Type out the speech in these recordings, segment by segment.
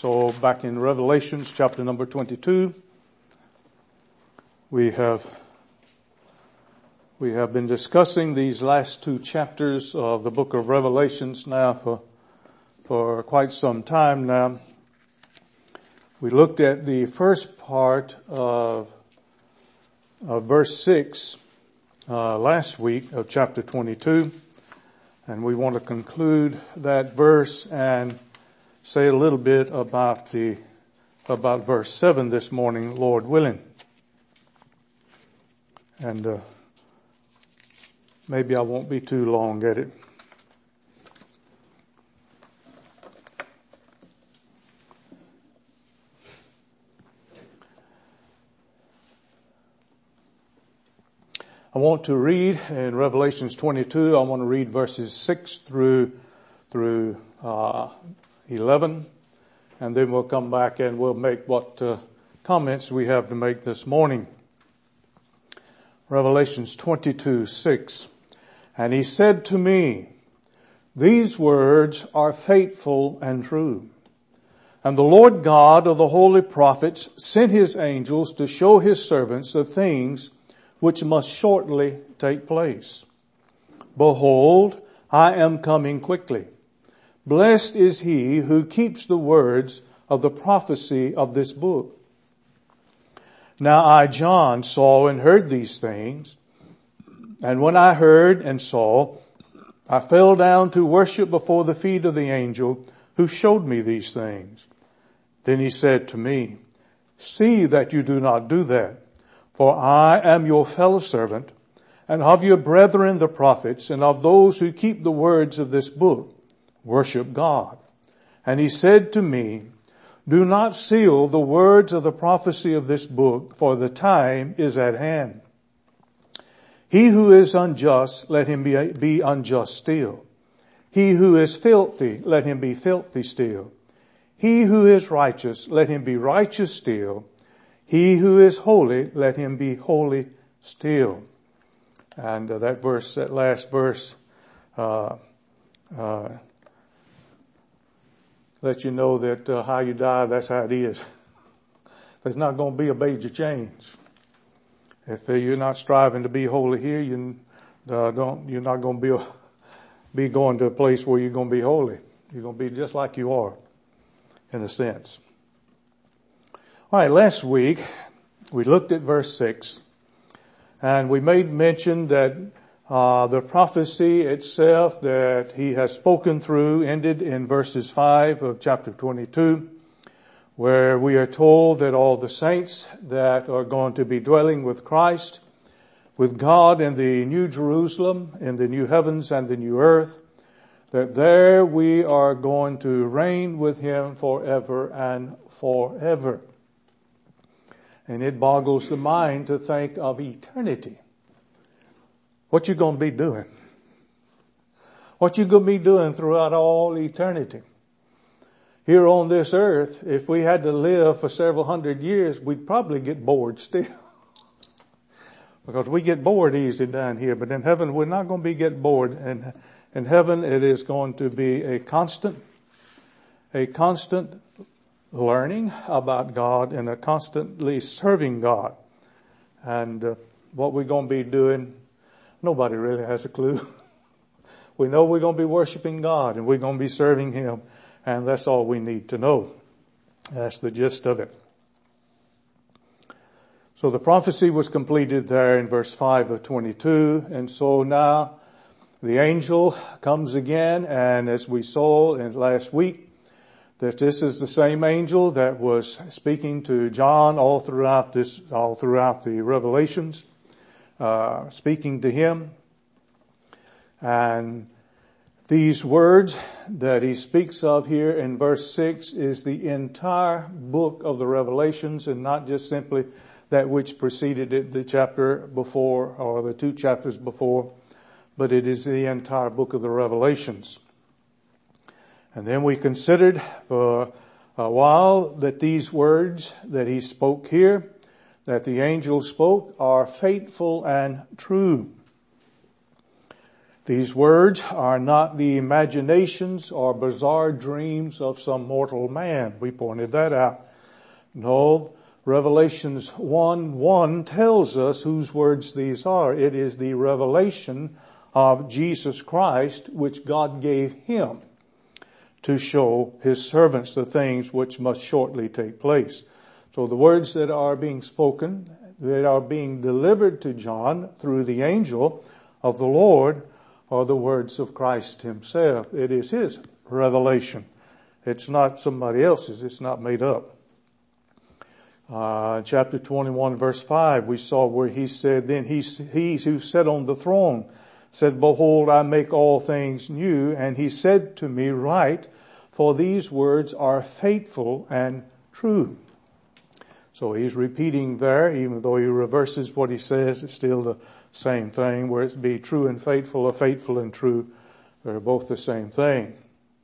So back in Revelations chapter number 22, we have been discussing these last two chapters of the book of Revelations now for quite some time now. We looked at the first part of verse 6 last week of chapter 22, and we want to conclude that verse and say a little bit about verse 7 this morning, Lord willing. And maybe I won't be too long at it. I want to read in Revelations 22, I want to read verses 6 through 11, and then we'll come back and we'll make what comments we have to make this morning. Revelations 22:6. And he said to me, these words are faithful and true. And the Lord God of the holy prophets sent his angels to show his servants the things which must shortly take place. Behold, I am coming quickly. Blessed is he who keeps the words of the prophecy of this book. Now I, John, saw and heard these things. And when I heard and saw, I fell down to worship before the feet of the angel who showed me these things. Then he said to me, see that you do not do that. For I am your fellow servant, and of your brethren the prophets, and of those who keep the words of this book. Worship God. And he said to me, do not seal the words of the prophecy of this book, for the time is at hand. He who is unjust, let him be unjust still. He who is filthy, let him be filthy still. He who is righteous, let him be righteous still. He who is holy, let him be holy still. And that last verse, let you know that how you die, that's how it is. There's not going to be a major change. If you're not striving to be holy here, you're not going to be going to a place where you're going to be holy. You're going to be just like you are, in a sense. All right, last week we looked at verse 6, and we made mention that the prophecy itself that he has spoken through ended in verses 5 of chapter 22, where we are told that all the saints that are going to be dwelling with Christ, with God in the New Jerusalem, in the new heavens and the new earth, that there we are going to reign with him forever and forever. And it boggles the mind to think of eternity. What you going to be doing? What you going to be doing throughout all eternity? Here on this earth, if we had to live for several hundred years, we'd probably get bored still. Because we get bored easy down here, but in heaven we're not going to be getting bored. And in heaven it is going to be a constant learning about God and a constantly serving God. And what we're going to be doing, nobody really has a clue. We know we're going to be worshiping God and we're going to be serving him, and that's all we need to know. That's the gist of it. So the prophecy was completed there in verse 5 of 22, and so now the angel comes again, and as we saw in last week, that this is the same angel that was speaking to John all throughout the Revelations, speaking to him. And these words that he speaks of here in verse 6 is the entire book of the Revelations, and not just simply that which preceded it, the chapter before or the two chapters before, but it is the entire book of the Revelations. And then we considered for a while that these words that he spoke here, that the angel spoke, are faithful and true. These words are not the imaginations or bizarre dreams of some mortal man. We pointed that out. No, Revelations 1:1 tells us whose words these are. It is the revelation of Jesus Christ which God gave him to show his servants the things which must shortly take place. So the words that are being spoken, that are being delivered to John through the angel of the Lord, are the words of Christ himself. It is his revelation. It's not somebody else's. It's not made up. Chapter 21 verse 5, we saw where he said, then he who sat on the throne said, behold, I make all things new. And he said to me, write, for these words are faithful and true. So he's repeating there, even though he reverses what he says, it's still the same thing, where it's be true and faithful or faithful and true. They're both the same thing.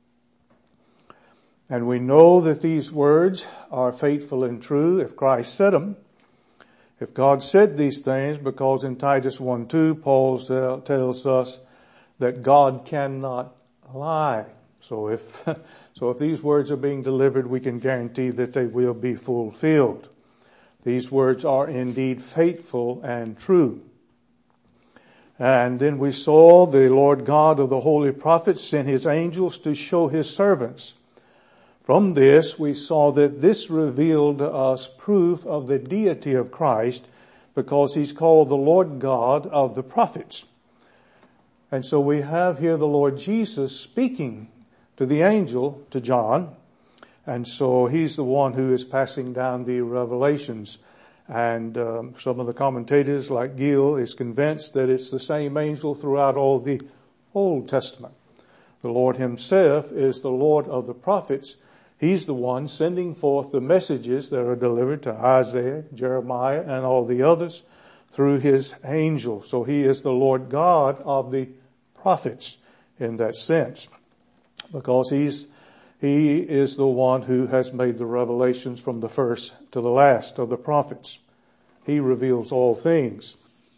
And we know that these words are faithful and true if Christ said them. If God said these things, because in Titus 1:2, Paul tells us that God cannot lie. So if these words are being delivered, we can guarantee that they will be fulfilled. These words are indeed faithful and true. And then we saw the Lord God of the holy prophets sent his angels to show his servants. From this, we saw that this revealed to us proof of the deity of Christ, because he's called the Lord God of the prophets. And so we have here the Lord Jesus speaking to the angel, to John. And so he's the one who is passing down the revelations. And some of the commentators, like Gill, is convinced that it's the same angel throughout all the Old Testament. The Lord himself is the Lord of the prophets. He's the one sending forth the messages that are delivered to Isaiah, Jeremiah, and all the others through his angel. So he is the Lord God of the prophets in that sense, because he is the one who has made the revelations from the first to the last of the prophets. He reveals all things.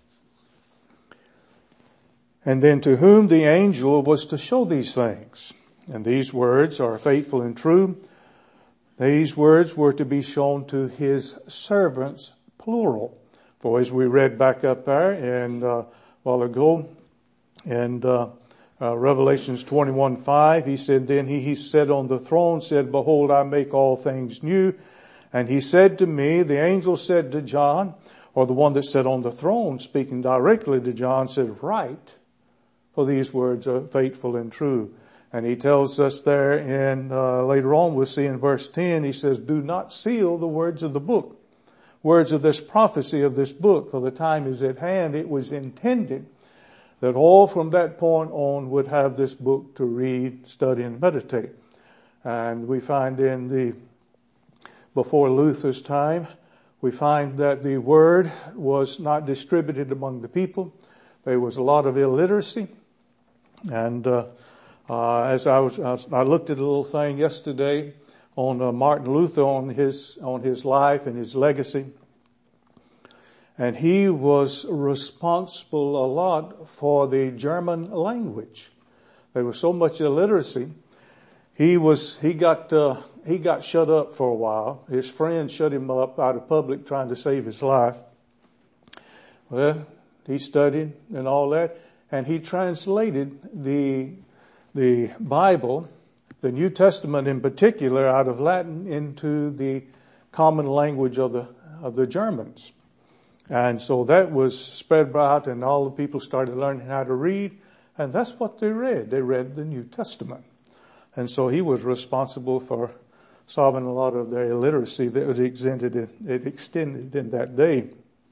And then to whom the angel was to show these things. And these words are faithful and true. These words were to be shown to his servants, plural. For as we read back up there a while ago, in Revelations 21:5, he said, then he sat on the throne said, behold, I make all things new. And he said to me, the angel said to John, or the one that sat on the throne speaking directly to John, said, write, for these words are faithful and true. And he tells us there later on, we'll see in verse 10, he says, do not seal the words of the book, words of this prophecy of this book, for the time is at hand. It was intended that all from that point on would have this book to read, study, and meditate. And we find before Luther's time, we find that the word was not distributed among the people. There was a lot of illiteracy. And as I looked at a little thing yesterday on Martin Luther, on his life and his legacy. And he was responsible a lot for the German language. There was so much illiteracy. He got shut up for a while. His friends shut him up out of public trying to save his life. Well, he studied and all that, and he translated the Bible, the New Testament in particular, out of Latin into the common language of the Germans. And so that was spread out, and all the people started learning how to read, and that's what they read. They read the New Testament. And so he was responsible for solving a lot of their illiteracy that was extended in that day.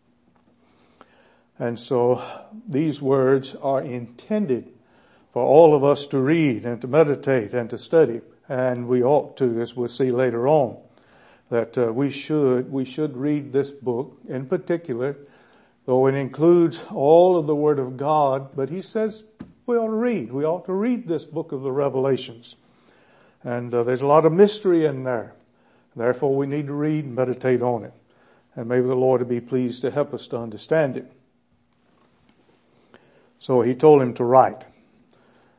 And so these words are intended for all of us to read and to meditate and to study. And we ought to, as we'll see later on, that we should read this book in particular, though it includes all of the Word of God. But he says we ought to read this book of the Revelations. And there's a lot of mystery in there. Therefore, we need to read and meditate on it. And maybe the Lord will be pleased to help us to understand it. So he told him to write.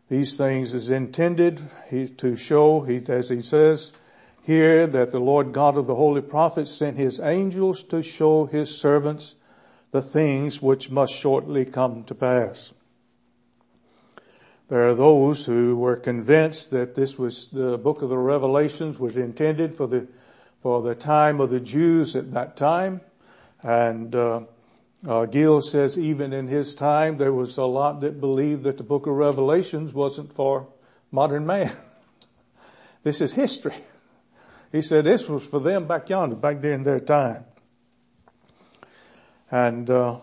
These things is intended to show, as he says here, that the Lord God of the holy prophets sent his angels to show his servants the things which must shortly come to pass. There are those who were convinced that this was the book of the Revelations was intended for the time of the Jews at that time. And Gill says even in his time there was a lot that believed that the book of Revelations wasn't for modern man. This is history. He said this was for them back yonder, back during their time. And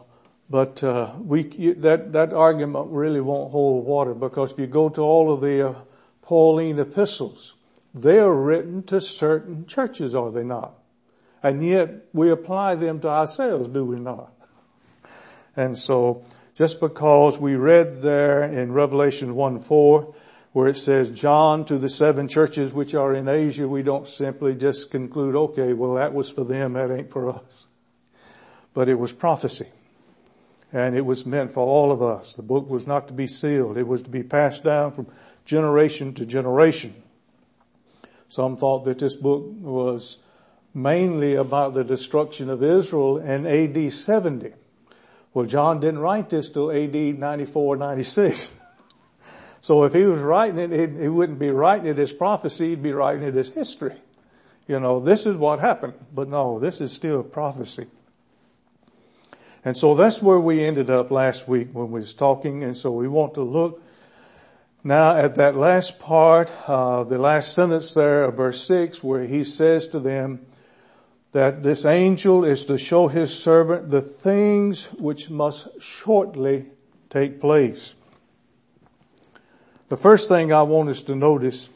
that argument really won't hold water, because if you go to all of the Pauline epistles, they are written to certain churches, are they not? And yet we apply them to ourselves, do we not? And so just because we read there in Revelation 1:4, where it says, John to the 7 churches which are in Asia, we don't simply just conclude, okay, well that was for them, that ain't for us. But it was prophecy. And it was meant for all of us. The book was not to be sealed. It was to be passed down from generation to generation. Some thought that this book was mainly about the destruction of Israel in AD 70. Well, John didn't write this till AD 94, 96. So if he was writing it, he wouldn't be writing it as prophecy, he'd be writing it as history. This is what happened. But no, this is still prophecy. And so that's where we ended up last week when we was talking. And so we want to look now at that last part, the last sentence there of verse 6, where he says to them that this angel is to show his servant the things which must shortly take place. The first thing I want us to notice,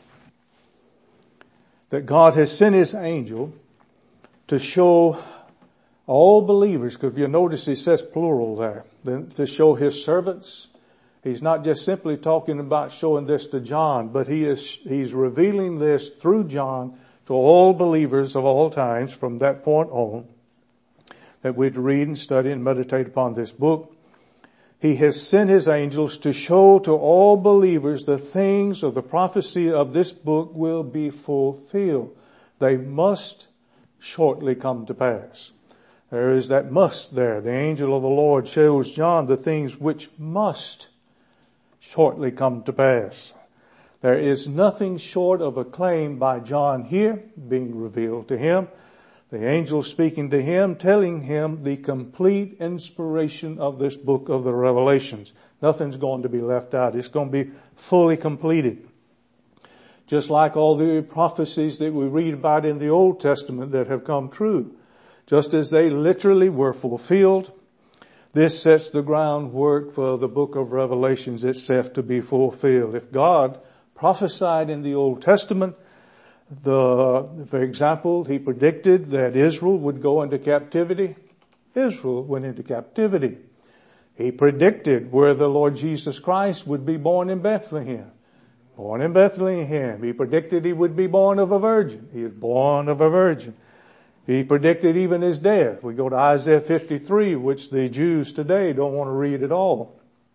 that God has sent his angel to show all believers, because you notice he says plural there, to show his servants. He's not just simply talking about showing this to John, but he's revealing this through John to all believers of all times from that point on, that we'd read and study and meditate upon this book. He has sent his angels to show to all believers the things of the prophecy of this book will be fulfilled. They must shortly come to pass. There is that must there. The angel of the Lord shows John the things which must shortly come to pass. There is nothing short of a claim by John here being revealed to him. The angel speaking to him, telling him the complete inspiration of this book of the Revelations. Nothing's going to be left out. It's going to be fully completed. Just like all the prophecies that we read about in the Old Testament that have come true. Just as they literally were fulfilled, this sets the groundwork for the book of Revelations itself to be fulfilled. If God prophesied in the Old Testament, for example, he predicted that Israel would go into captivity. Israel went into captivity. He predicted where the Lord Jesus Christ would be born in Bethlehem. Born in Bethlehem. He predicted he would be born of a virgin. He was born of a virgin. He predicted even his death. We go to Isaiah 53, which the Jews today don't want to read at all.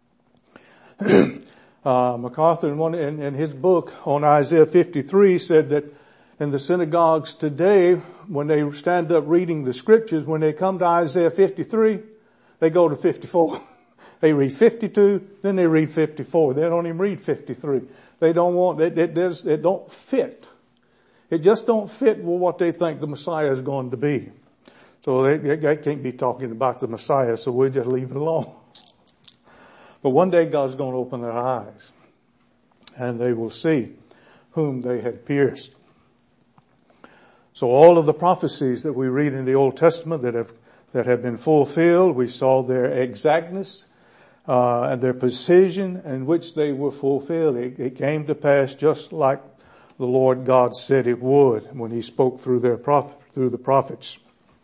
MacArthur in his book on Isaiah 53 said that in the synagogues today, when they stand up reading the scriptures, when they come to Isaiah 53, they go to 54. They read 52, then they read 54. They don't even read 53. They don't want, it don't fit. It just don't fit with what they think the Messiah is going to be. So they can't be talking about the Messiah, so we'll just leave it alone. But one day God's going to open their eyes, and they will see whom they had pierced. So all of the prophecies that we read in the Old Testament that have been fulfilled, we saw their exactness and their precision in which they were fulfilled. It came to pass just like the Lord God said it would when he spoke through the prophets.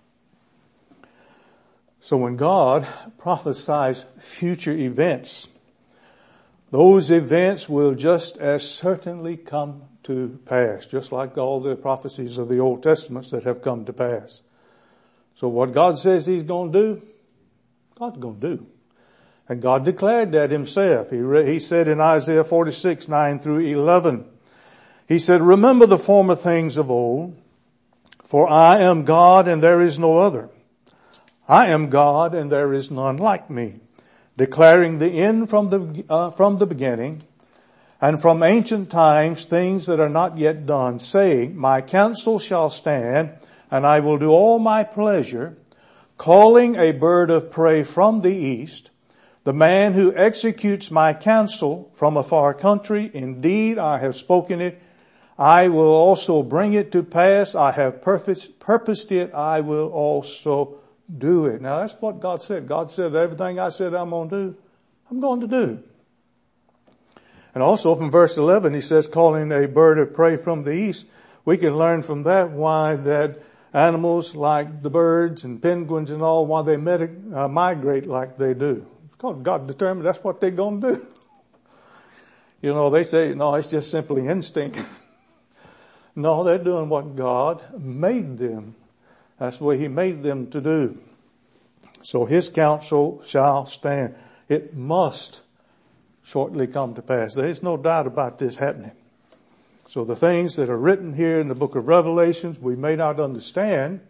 So when God prophesies future events, those events will just as certainly come to pass, just like all the prophecies of the Old Testament that have come to pass. So what God says he's going to do, God's going to do. And God declared that himself. He said in Isaiah 46, 9 through 11, he said, remember the former things of old, for I am God and there is no other. I am God and there is none like me, declaring the end from the beginning, and from ancient times things that are not yet done, saying, my counsel shall stand, and I will do all my pleasure, calling a bird of prey from the east, the man who executes my counsel from a far country. Indeed, I have spoken it. I will also bring it to pass. I have purposed it. I will also do it. Now that's what God said. God said everything I said I'm going to do, I'm going to do. And also from verse 11, he says, calling a bird of prey from the east. We can learn from that why that animals like the birds and penguins and all, why they migrate like they do. Because God determined that's what they're going to do. You know, they say, no, it's just simply instinct. No, they're doing what God made them. That's the way he made them to do. So his counsel shall stand. It must shortly come to pass. There's no doubt about this happening. So the things that are written here in the book of Revelations, we may not understand.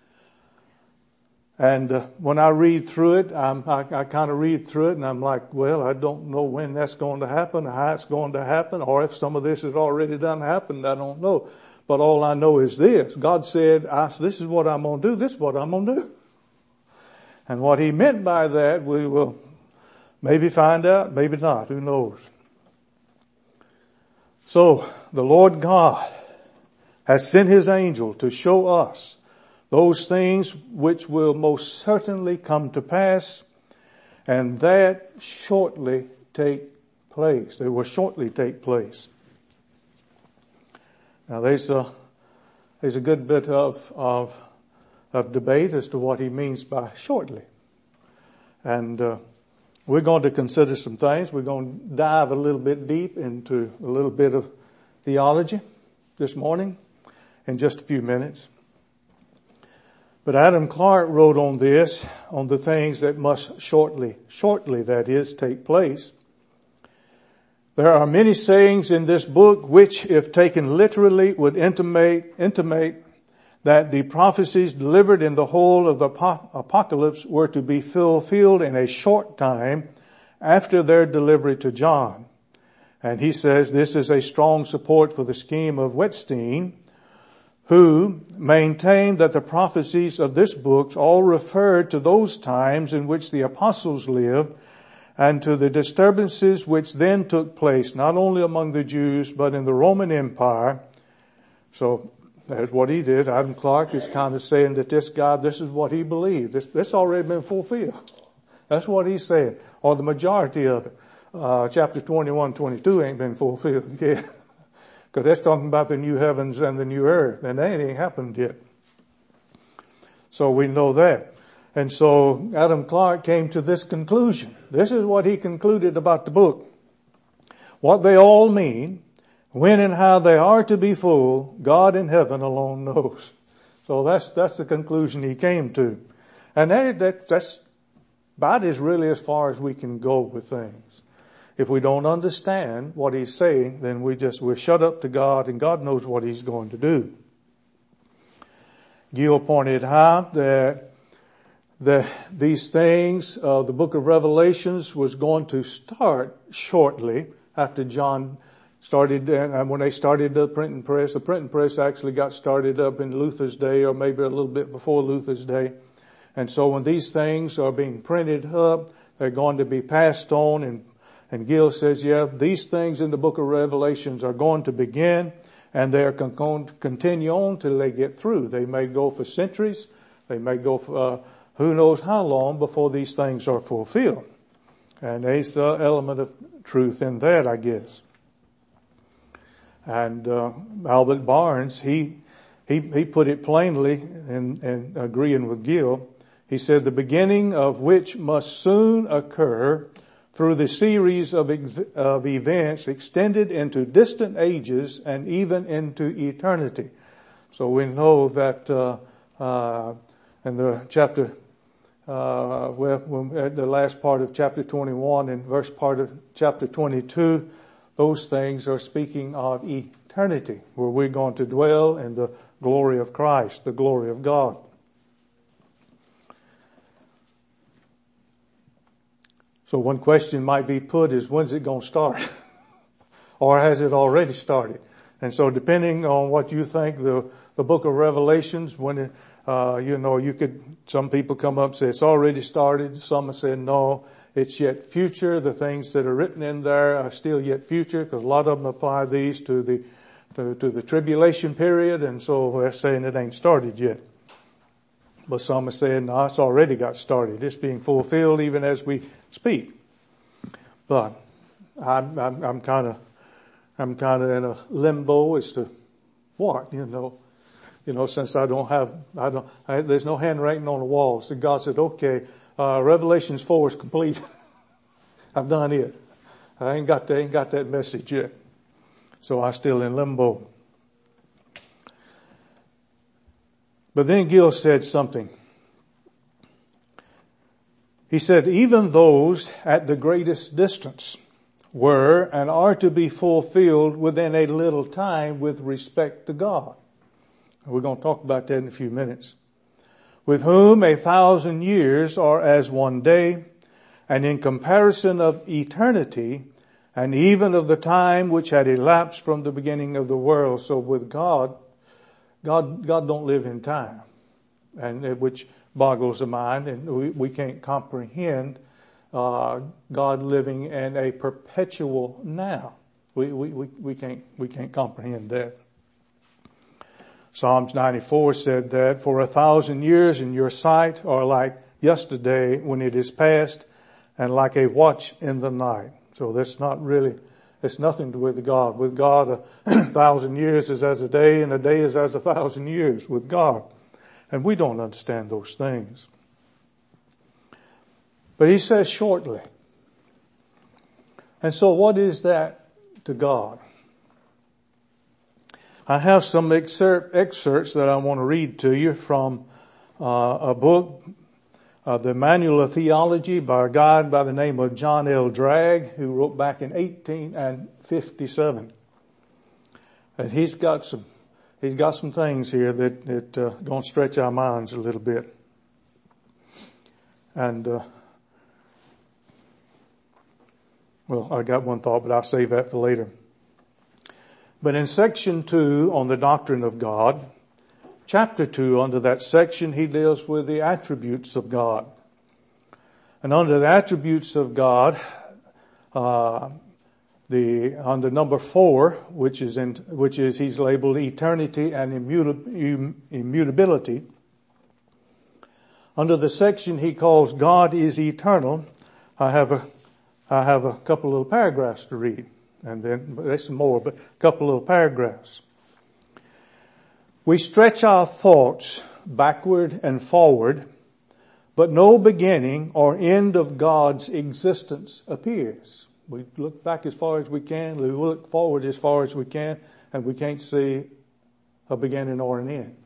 And when I read through it, I kind of read through it and I'm like, well, I don't know when that's going to happen, how it's going to happen, or if some of this has already done happened, I don't know. But all I know is this. God said, this is what I'm going to do. This is what I'm going to do. And what he meant by that, we will maybe find out, maybe not. Who knows? So the Lord God has sent his angel to show us those things which will most certainly come to pass, and that shortly take place. They will shortly take place. Now there's a good bit of debate as to what he means by shortly. And we're going to consider some things. We're going to dive a little bit deep into a little bit of theology this morning in just a few minutes. But Adam Clarke wrote on this, on the things that must shortly that is, take place. There are many sayings in this book which, if taken literally, would intimate that the prophecies delivered in the whole of the apocalypse were to be fulfilled in a short time after their delivery to John. And he says this is a strong support for the scheme of Wettstein, who maintained that the prophecies of this book all referred to those times in which the apostles lived and to the disturbances which then took place, not only among the Jews, but in the Roman Empire. So that's what he did. Adam Clarke is kind of saying that this guy, this is what he believed. This already been fulfilled. That's what he's saying, or the majority of it. Chapter 21, 22 ain't been fulfilled yet. Because that's talking about the new heavens and the new earth, and that ain't happened yet. So we know that. And so Adam Clarke came to this conclusion. This is what he concluded about the book. What they all mean, when and how they are to be full, God in heaven alone knows. So that's the conclusion he came to. And that's about as really as far as we can go with things. If we don't understand what he's saying, then we're shut up to God, and God knows what he's going to do. Gill pointed out that these things, the book of Revelations was going to start shortly after John started, and when they started the printing press actually got started up in Luther's day, or maybe a little bit before Luther's day. And so when these things are being printed up, they're going to be passed on, and Gill says, yeah, these things in the book of Revelations are going to begin, and they're going to continue on till they get through. They may go for centuries. They may go for who knows how long before these things are fulfilled. And there's an element of truth in that, I guess. And Albert Barnes, he put it plainly in agreeing with Gill. He said, the beginning of which must soon occur through the series of events extended into distant ages and even into eternity. So we know that in the chapter when at the last part of chapter 21 and first part of chapter 22, those things are speaking of eternity, where we're going to dwell in the glory of Christ, the glory of God. So one question might be put is, when's it going to start? Or has it already started? And so depending on what you think, the book of Revelations, when it, some people come up and say it's already started. Some have said no, it's yet future. The things that are written in there are still yet future, because a lot of them apply these to the tribulation period, and so they're saying it ain't started yet. But some are saying no, it's already got started. It's being fulfilled even as we speak. But I'm kind of in a limbo as to what, since there's no handwriting on the wall. So God said, okay, Revelations 4 is complete. I've done it. I ain't got that message yet. So I'm still in limbo. But then Gill said something. He said, even those at the greatest distance were and are to be fulfilled within a little time with respect to God. We're going to talk about that in a few minutes. With whom 1,000 years are as one day, and in comparison of eternity, and even of the time which had elapsed from the beginning of the world. So with God don't live in time, and which boggles the mind, and we can't comprehend God living in a perpetual now. We can't comprehend that. Psalms 94 said that for 1,000 years in your sight are like yesterday when it is past, and like a watch in the night. So that's not really, it's nothing to do with God. With God, 1,000 years is as a day, and a day is as 1,000 years with God. And we don't understand those things. But he says shortly. And so what is that to God? I have some excerpts that I want to read to you from a book, The Manual of Theology, by a guy by the name of John L. Dragg, who wrote back in 1857. And he's got some things here that don't stretch our minds a little bit. And I got one thought, but I'll save that for later. But in section 2 on the doctrine of God, chapter 2, under that section, he deals with the attributes of God. And under the attributes of God, under number 4, which is he's labeled eternity and immutability. Under the section he calls God is eternal, I have a couple of little paragraphs to read. And then there's some more, but a couple of little paragraphs. We stretch our thoughts backward and forward, but no beginning or end of God's existence appears. We look back as far as we can, we look forward as far as we can, and we can't see a beginning or an end.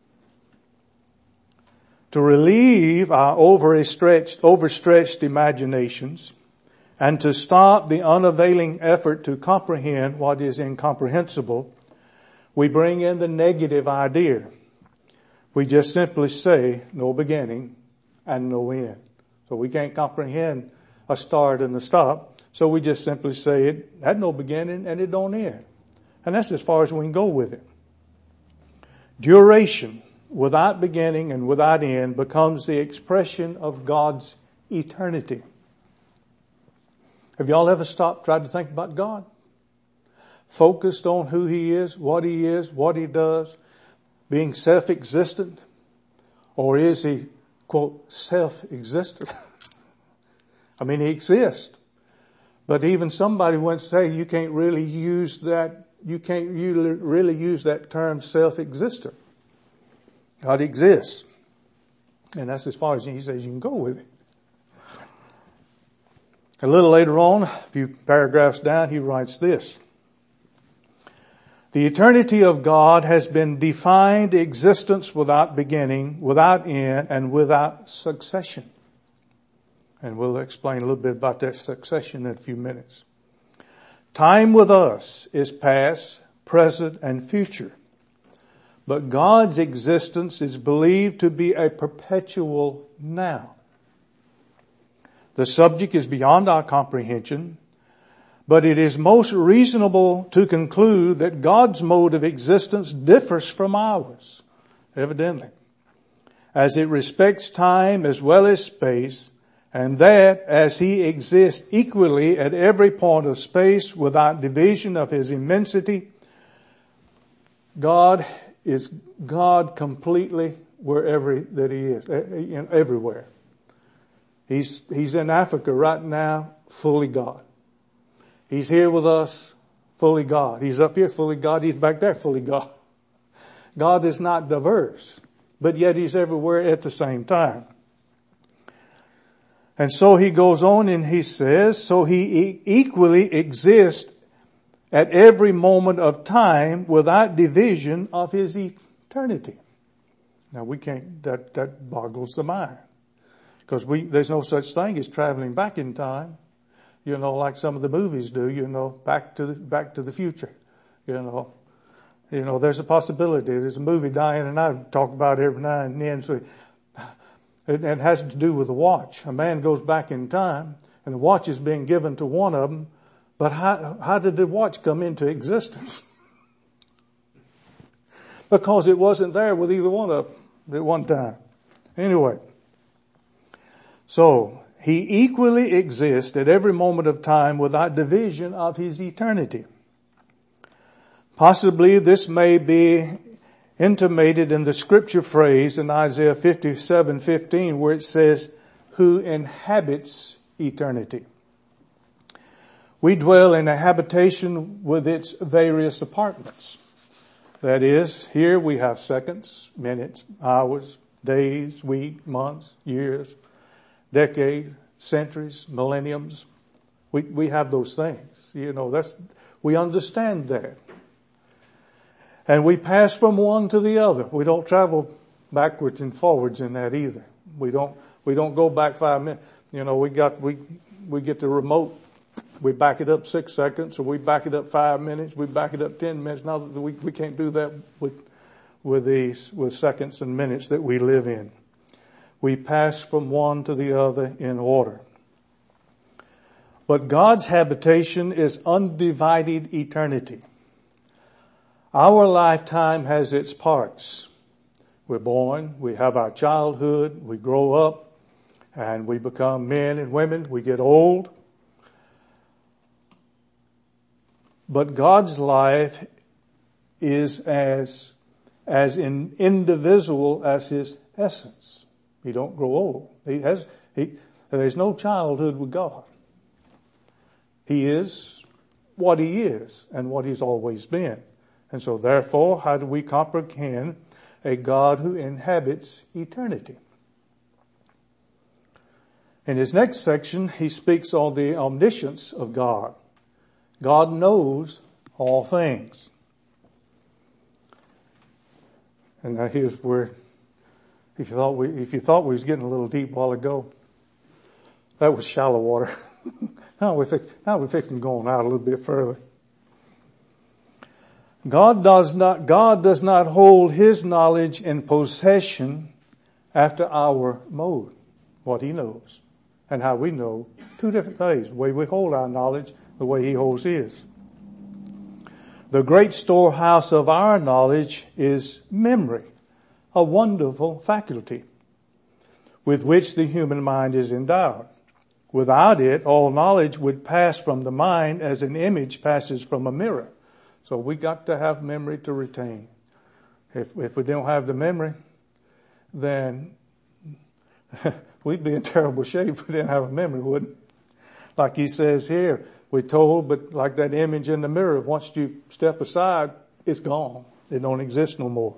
To relieve our overstretched imaginations, and to stop the unavailing effort to comprehend what is incomprehensible, we bring in the negative idea. We just simply say no beginning and no end. So we can't comprehend a start and a stop. So we just simply say it had no beginning and it don't end. And that's as far as we can go with it. Duration without beginning and without end becomes the expression of God's eternity. Have y'all ever tried to think about God? Focused on who He is, what He does, being self-existent? Or is He, quote, self-existent? I mean, He exists. But even somebody once say you can't really use that term self-existent. God exists. And that's as far as he says you can go with it. A little later on, a few paragraphs down, he writes this. The eternity of God has been defined existence without beginning, without end, and without succession. And we'll explain a little bit about that succession in a few minutes. Time with us is past, present, and future. But God's existence is believed to be a perpetual now. The subject is beyond our comprehension, but it is most reasonable to conclude that God's mode of existence differs from ours, evidently, as it respects time as well as space, and that as He exists equally at every point of space without division of His immensity, God is God completely wherever that He is, everywhere. He's in Africa right now, fully God. He's here with us, fully God. He's up here, fully God. He's back there, fully God. God is not diverse, but yet He's everywhere at the same time. And so He goes on and He says, so He equally exists at every moment of time without division of His eternity. Now we can't, that boggles the mind. Because there's no such thing as traveling back in time. Like some of the movies do, back to the future. There's a possibility. There's a movie Diane and I talk about every now and then. So it has to do with the watch. A man goes back in time and the watch is being given to one of them. But how did the watch come into existence? Because it wasn't there with either one of them at one time. Anyway. So, He equally exists at every moment of time without division of His eternity. Possibly this may be intimated in the scripture phrase in Isaiah 57:15 where it says, who inhabits eternity. We dwell in a habitation with its various apartments. That is, here we have seconds, minutes, hours, days, weeks, months, years, decades, centuries, millenniums. We have those things. We understand that. And we pass from one to the other. We don't travel backwards and forwards in that either. We don't go back 5 minutes. We get the remote. We back it up 6 seconds, or we back it up 5 minutes. We back it up 10 minutes. Now we can't do that with seconds and minutes that we live in. We pass from one to the other in order. But God's habitation is undivided eternity. Our lifetime has its parts. We're born, we have our childhood, we grow up, and we become men and women, we get old. But God's life is as indivisible as His essence. He don't grow old. There's no childhood with God. He is what He is and what He's always been. And so therefore, how do we comprehend a God who inhabits eternity? In his next section, he speaks on the omniscience of God. God knows all things. And now here's where, if you thought we was getting a little deep a while ago, that was shallow water. Now we're fixing going out a little bit further. God does not hold His knowledge in possession after our mode, what He knows, and how we know. Two different things. The way we hold our knowledge, the way He holds His. The great storehouse of our knowledge is memory, a wonderful faculty with which the human mind is endowed. Without it, all knowledge would pass from the mind as an image passes from a mirror. So we got to have memory to retain. If we don't have the memory, then we'd be in terrible shape if we didn't have a memory, wouldn't we? Like he says here, we're told, but like that image in the mirror, once you step aside, it's gone. It don't exist no more.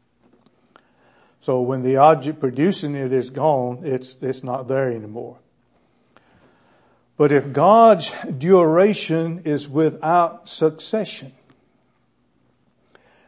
So when the object producing it is gone, it's not there anymore. But if God's duration is without succession,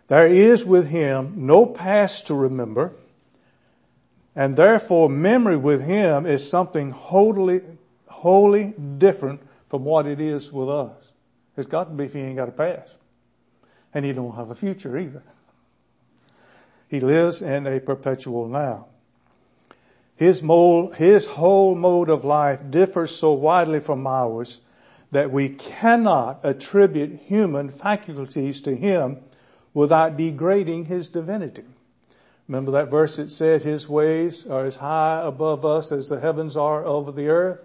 There is with Him no past to remember, and therefore memory with Him is something wholly different from what it is with us. It's got to be if He ain't got a past. And He don't have a future either. He lives in a perpetual now. His whole mode of life differs so widely from ours that we cannot attribute human faculties to Him without degrading His divinity. Remember that verse that said His ways are as high above us as the heavens are over the earth?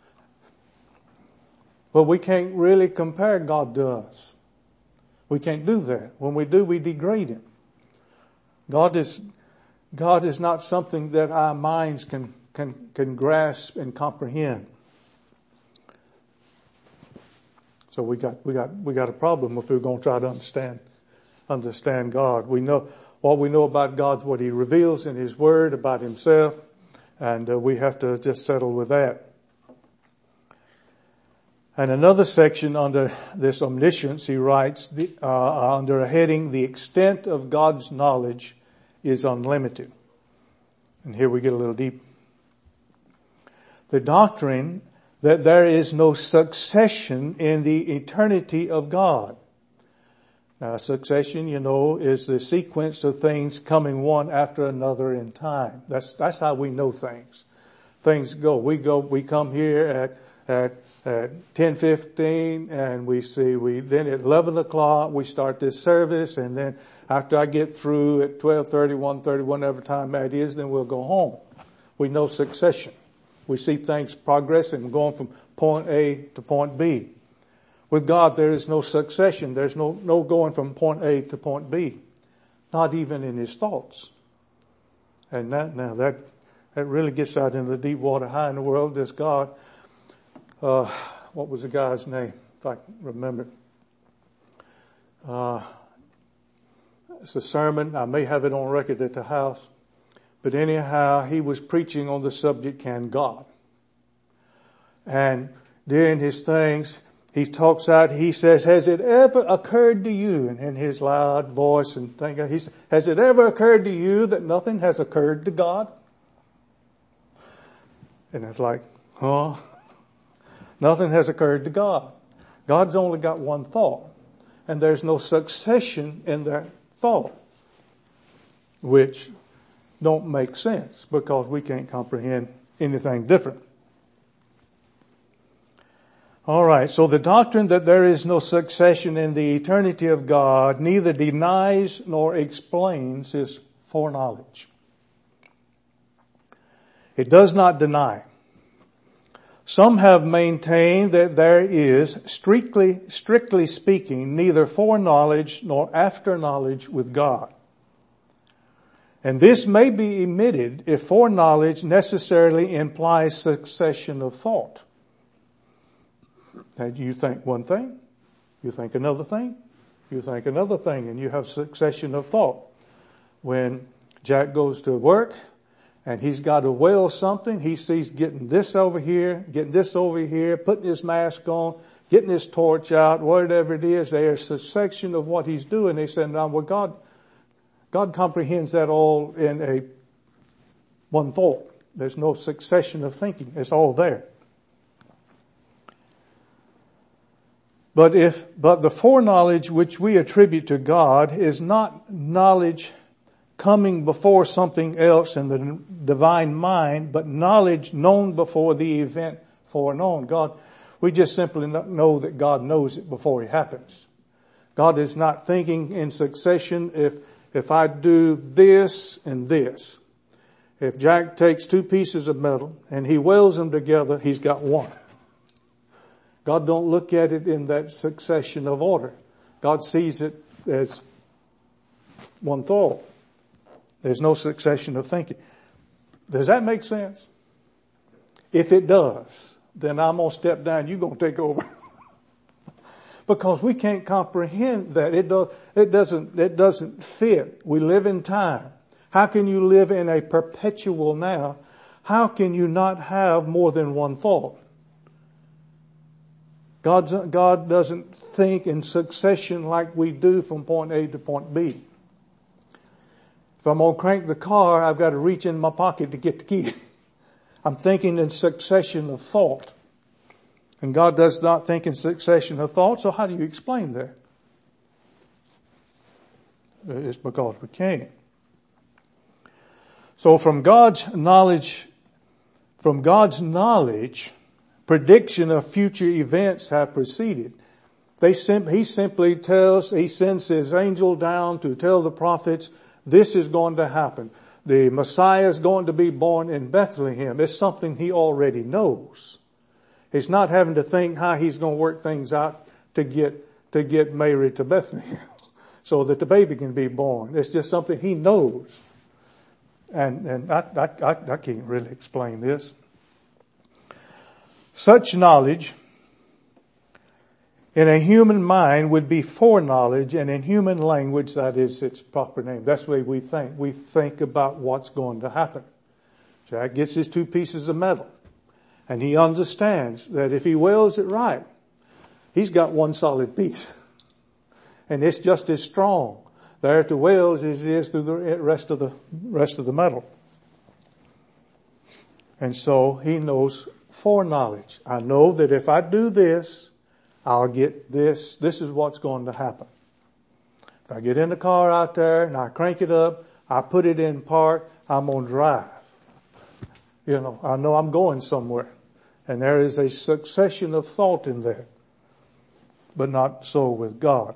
But we can't really compare God to us. We can't do that. When we do, we degrade Him. God is not something that our minds can grasp and comprehend. So we got a problem if we're going to try to understand God. We know what we know about God's what He reveals in His Word about Himself, and we have to just settle with that. And another section under this omniscience, he writes under a heading, "The extent of God's knowledge is unlimited." And here we get a little deep. The doctrine that there is no succession in the eternity of God. Now, succession, is the sequence of things coming one after another in time. That's how we know things. Things go. We come here at 10:15 and then at 11 o'clock we start this service, and then after I get through at 12:30, 1:30, whatever time that is, then we'll go home. We know succession. We see things progressing, going from point A to point B. With God, there is no succession. There's no going from point A to point B. Not even in His thoughts. And that really gets out into the deep water. How in the world does God, what was the guy's name? If I can remember. It's a sermon. I may have it on record at the house. But anyhow, he was preaching on the subject, can God? And during his things, he talks out, he says, has it ever occurred to you, and in his loud voice and thing, he says, has it ever occurred to you that nothing has occurred to God? And it's like, huh? Nothing has occurred to God. God's only got one thought. And there's no succession in that thought, which don't make sense because we can't comprehend anything different. All right, so the doctrine that there is no succession in the eternity of God neither denies nor explains His foreknowledge. It does not deny. Some have maintained that there is, strictly speaking, neither foreknowledge nor afterknowledge with God. And this may be admitted if foreknowledge necessarily implies succession of thought. And you think one thing, you think another thing, you think another thing, and you have succession of thought. When Jack goes to work and he's got to weld something, he sees getting this over here, putting his mask on, getting his torch out, whatever it is, there's a section of what he's doing. They said, now, well, God comprehends that all in one thought. There's no succession of thinking. It's all there. But the foreknowledge which we attribute to God is not knowledge coming before something else in the divine mind, but knowledge known before the event foreknown. We just simply know that God knows it before it happens. God is not thinking in succession if I do this and this. If Jack takes two pieces of metal and he welds them together, he's got one. God don't look at it in that succession of order. God sees it as one thought. There's no succession of thinking. Does that make sense? If it does, then I'm going to step down. You're going to take over. Because we can't comprehend that. It doesn't fit. We live in time. How can you live in a perpetual now? How can you not have more than one thought? God doesn't think in succession like we do from point A to point B. If I'm going to crank the car, I've got to reach in my pocket to get the key. I'm thinking in succession of thought. And God does not think in succession of thought, so how do you explain that? It's because we can't. So from God's knowledge, prediction of future events have proceeded. He simply he sends his angel down to tell the prophets, this is going to happen. The Messiah is going to be born in Bethlehem. It's something he already knows. He's not having to think how he's going to work things out to get Mary to Bethlehem so that the baby can be born. It's just something he knows. And I can't really explain this. Such knowledge in a human mind would be foreknowledge, and in human language that is its proper name. That's the way we think. We think about what's going to happen. Jack gets his 2 pieces of metal, and he understands that if he welds it right, he's got one solid piece. And it's just as strong there at the welds as it is through the rest of the metal. And so he knows foreknowledge. I know that if I do this, I'll get this. This is what's going to happen. If I get in the car out there and I crank it up, I put it in park, I'm going to drive. I know I'm going somewhere. And there is a succession of thought in there. But not so with God.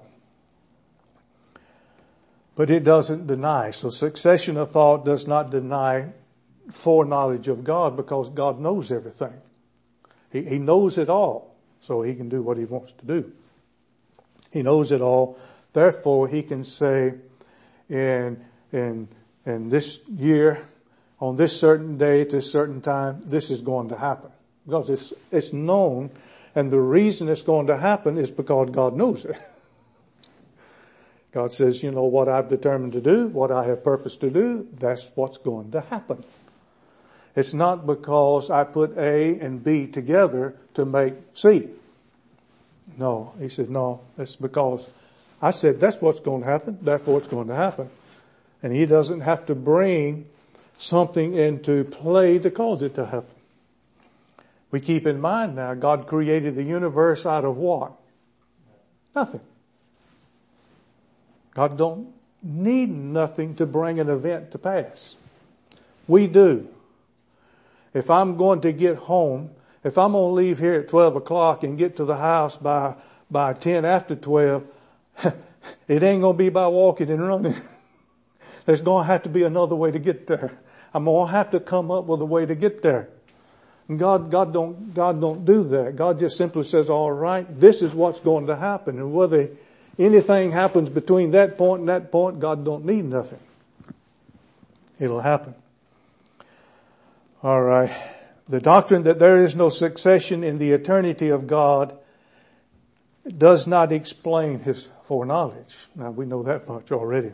But it doesn't deny. So succession of thought does not deny foreknowledge of God, because God knows everything. He knows it all. So he can do what he wants to do. He knows it all. Therefore, he can say in this year, on this certain day, at this certain time, this is going to happen. Because it's known, and the reason it's going to happen is because God knows it. God says, what I've determined to do, what I have purposed to do, that's what's going to happen. It's not because I put A and B together to make C. No, he said, no, it's because I said that's what's going to happen, therefore it's going to happen. And he doesn't have to bring something into play to cause it to happen. We keep in mind now, God created the universe out of what? Nothing. God don't need nothing to bring an event to pass. We do. If I'm going to get home, if I'm going to leave here at 12 o'clock and get to the house by 10 after 12, it ain't going to be by walking and running. There's going to have to be another way to get there. I'm going to have to come up with a way to get there. And God don't do that. God just simply says, all right, this is what's going to happen. And whether anything happens between that point and that point, God don't need nothing. It'll happen. All right. The doctrine that there is no succession in the eternity of God does not explain his foreknowledge. Now we know that much already.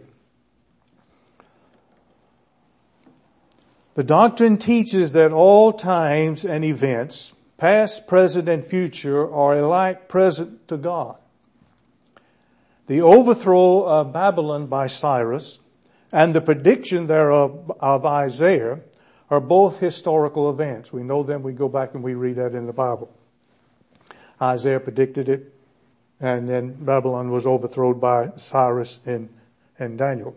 The doctrine teaches that all times and events, past, present, and future, are alike present to God. The overthrow of Babylon by Cyrus and the prediction thereof of Isaiah are both historical events. We know them. We go back and we read that in the Bible. Isaiah predicted it, and then Babylon was overthrown by Cyrus and Daniel.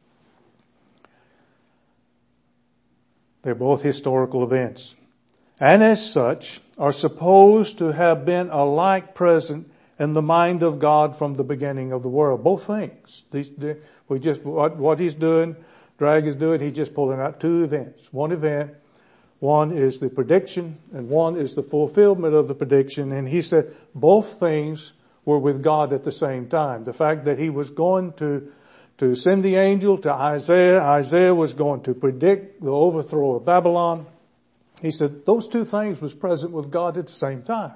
They're both historical events, and as such are supposed to have been alike present in the mind of God from the beginning of the world. Both things. What he's doing, Drag is doing, he's just pulling out 2 events. One event, one is the prediction, and one is the fulfillment of the prediction. And he said both things were with God at the same time. The fact that he was going to send the angel to Isaiah. Isaiah was going to predict the overthrow of Babylon. He said those 2 things was present with God at the same time.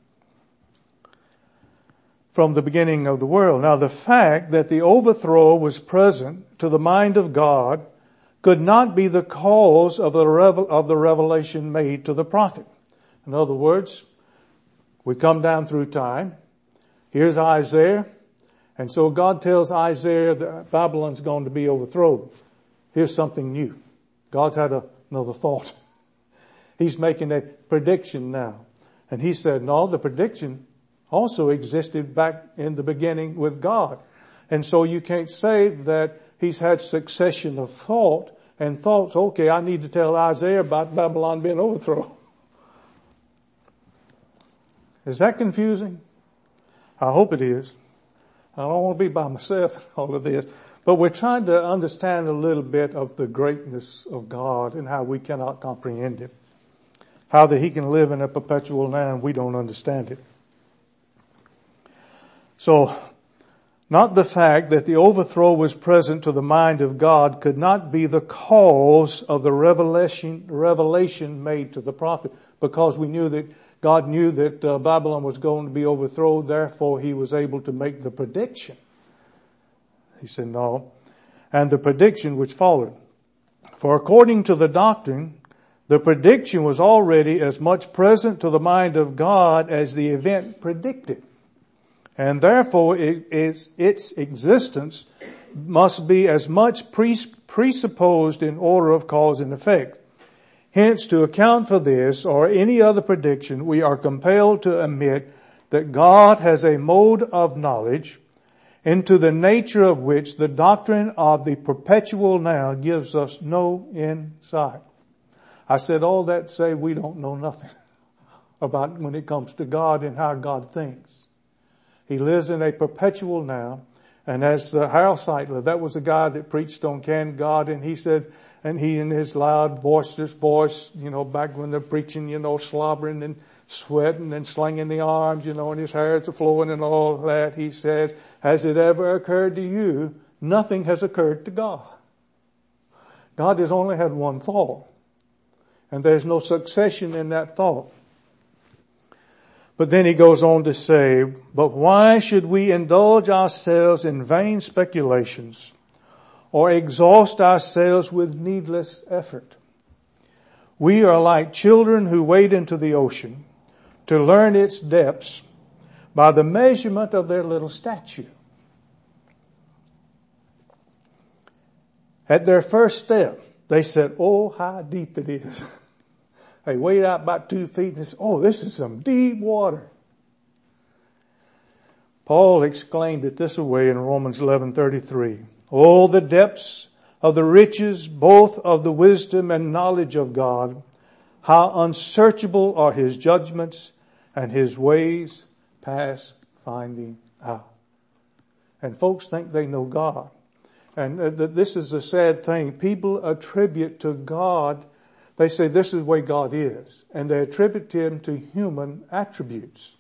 From the beginning of the world. Now the fact that the overthrow was present to the mind of God could not be the cause of the revelation made to the prophet. In other words, we come down through time. Here's Isaiah. And so God tells Isaiah that Babylon's going to be overthrown. Here's something new. God's had another thought. He's making a prediction now. And he said, no, the prediction also existed back in the beginning with God. And so you can't say that he's had succession of thought and thoughts. Okay, I need to tell Isaiah about Babylon being overthrown. Is that confusing? I hope it is. I don't want to be by myself in all of this. But we're trying to understand a little bit of the greatness of God and how we cannot comprehend it. How that he can live in a perpetual now and we don't understand it. So, not the fact that the overthrow was present to the mind of God could not be the cause of the revelation made to the prophet, because we knew that God knew that Babylon was going to be overthrown, therefore he was able to make the prediction. He said no. And the prediction which followed. For according to the doctrine, the prediction was already as much present to the mind of God as the event predicted. And therefore its existence must be as much presupposed in order of cause and effect. Hence, to account for this or any other prediction, we are compelled to admit that God has a mode of knowledge into the nature of which the doctrine of the perpetual now gives us no insight. I said all that to say we don't know nothing about when it comes to God and how God thinks. He lives in a perpetual now. And as Harold Sightler, that was the guy that preached on Can God, and he said, and he in his loud boisterous voice, back when they're preaching, slobbering and sweating and slinging the arms, and his hair is flowing and all that, he says, has it ever occurred to you? Nothing has occurred to God. God has only had one thought. And there's no succession in that thought. But then he goes on to say, but why should we indulge ourselves in vain speculations or exhaust ourselves with needless effort? We are like children who wade into the ocean to learn its depths by the measurement of their little stature. At their first step, they said, oh, how deep it is. They weighed out about 2 feet and said, oh, this is some deep water. Paul exclaimed it this way in Romans 11:33. Oh, the depths of the riches, both of the wisdom and knowledge of God. How unsearchable are his judgments and his ways past finding out. And folks think they know God. And this is a sad thing. People attribute to God, they say this is the way God is. And they attribute him to human attributes.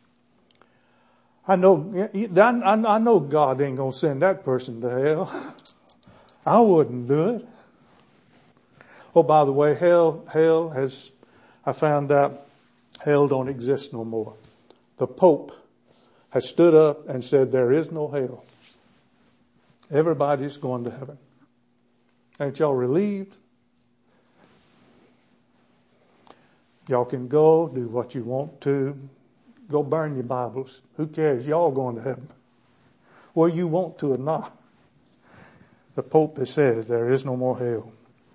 I know God ain't going to send that person to hell. I wouldn't do it. Oh, by the way, hell has, I found out, hell don't exist no more. The Pope has stood up and said there is no hell. Everybody's going to heaven. Ain't y'all relieved? Y'all can go, do what you want to. Go burn your Bibles. Who cares? Y'all going to heaven. Whether you want to or not. The Pope has said there is no more hell.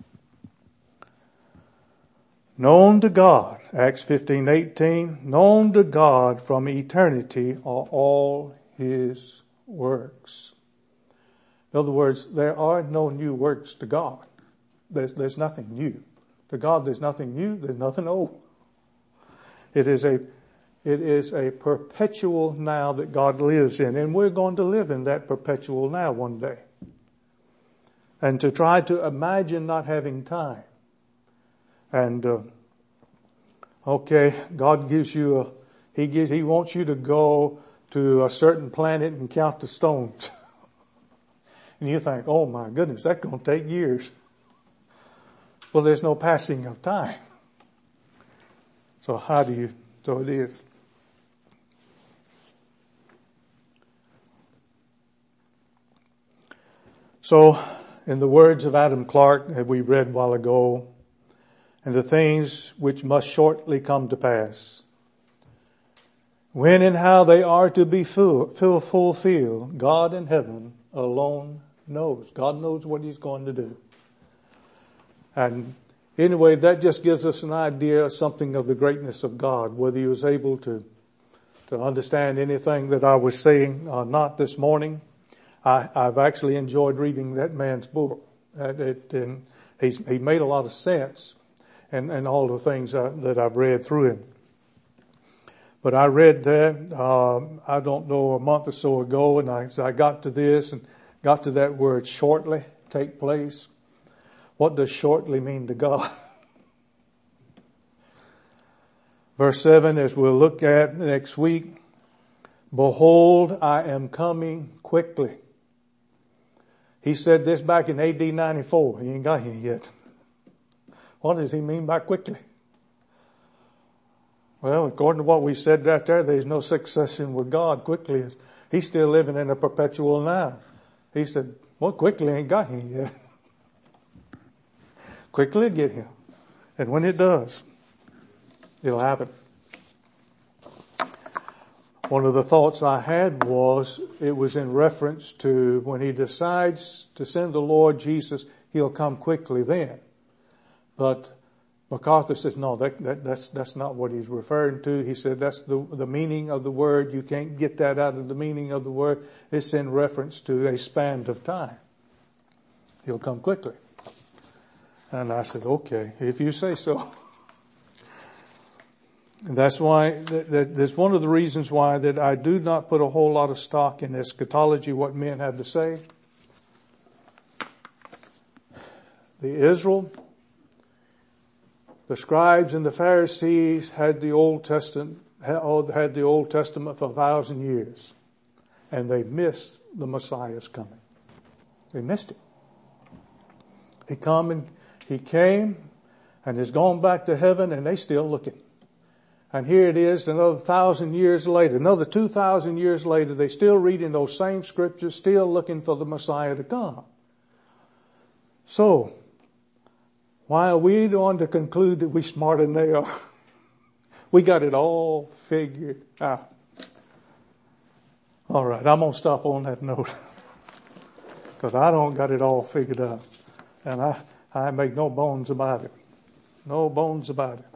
Known to God, Acts 15:18, known to God from eternity are all his works. In other words, there are no new works to God. There's nothing new. To God there's nothing new, there's nothing old. It is a perpetual now that God lives in, and we're going to live in that perpetual now one day. And to try to imagine not having time. And, okay, God gives you He wants you to go to a certain planet and count the stones. And you think, oh my goodness, that's going to take years. Well, there's no passing of time. So so it is. So, in the words of Adam Clarke that we read a while ago, and the things which must shortly come to pass, when and how they are to be fulfilled, God in heaven alone knows. God knows what he's going to do. And anyway, that just gives us an idea, something of the greatness of God, whether he was able to understand anything that I was saying or not this morning. I've actually enjoyed reading that man's book. And he made a lot of sense and all the things that I've read through him. But I read that, I don't know, a month or so ago, and I got to this and got to that word shortly, take place. What does shortly mean to God? Verse 7, as we'll look at next week, behold, I am coming quickly. He said this back in AD 94. He ain't got here yet. What does he mean by quickly? Well, according to what we said right there's no succession with God quickly. He's still living in a perpetual now. He said, well, quickly ain't got here yet. Quickly get here. And when it does, it'll happen. One of the thoughts I had was, it was in reference to when he decides to send the Lord Jesus, he'll come quickly then. But MacArthur says, no, that's not what he's referring to. He said that's the meaning of the word. You can't get that out of the meaning of the word. It's in reference to a span of time. He'll come quickly. And I said, okay, if you say so. And that's why, that's one of the reasons why that I do not put a whole lot of stock in eschatology, what men have to say. The scribes and the Pharisees had the Old Testament for 1,000 years. And they missed the Messiah's coming. They missed it. He came and is gone back to heaven, and they still looking. And here it is, another 1,000 years later, another 2,000 years later, they still reading those same scriptures, still looking for the Messiah to come. So, why are we going to conclude that we're smarter than they are? We got it all figured out. All right, I'm going to stop on that note. Because I don't got it all figured out. And I make no bones about it. No bones about it.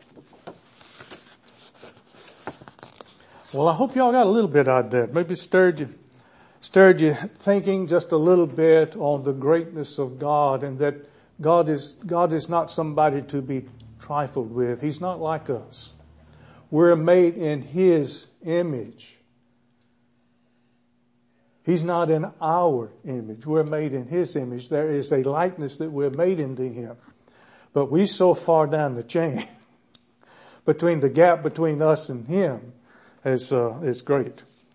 Well, I hope y'all got a little bit out there. Maybe stirred you thinking just a little bit on the greatness of God, and that God is not somebody to be trifled with. He's not like us. We're made in His image. He's not in our image. We're made in His image. There is a likeness that we're made into Him. But we're so far down the chain between the gap between us and Him is great.